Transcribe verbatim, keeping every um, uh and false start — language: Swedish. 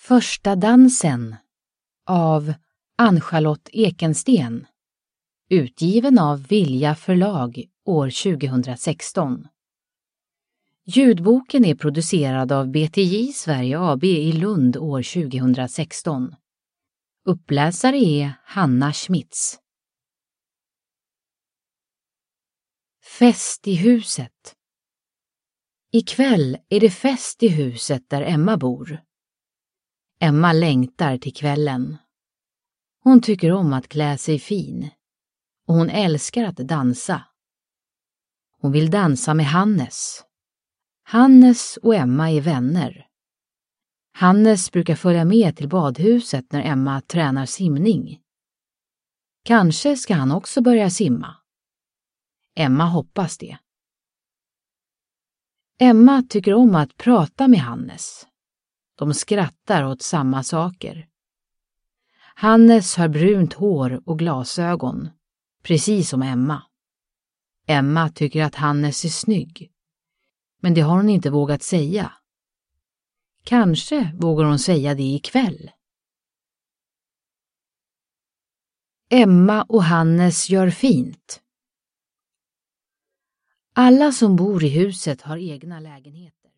Första dansen av Ann-Charlotte Ekensten, utgiven av Vilja förlag år tjugohundrasexton. Ljudboken är producerad av B T J Sverige A B i Lund år tjugohundrasexton. Uppläsare är Hanna Schmitz. Fest i huset. Ikväll är det fest i huset där Emma bor. Emma längtar till kvällen. Hon tycker om att klä sig fin. Och hon älskar att dansa. Hon vill dansa med Hannes. Hannes och Emma är vänner. Hannes brukar följa med till badhuset när Emma tränar simning. Kanske ska han också börja simma. Emma hoppas det. Emma tycker om att prata med Hannes. De skrattar åt samma saker. Hannes har brunt hår och glasögon, precis som Emma. Emma tycker att Hannes är snygg, men det har hon inte vågat säga. Kanske vågar hon säga det ikväll. Emma och Hannes gör fint. Alla som bor i huset har egna lägenheter.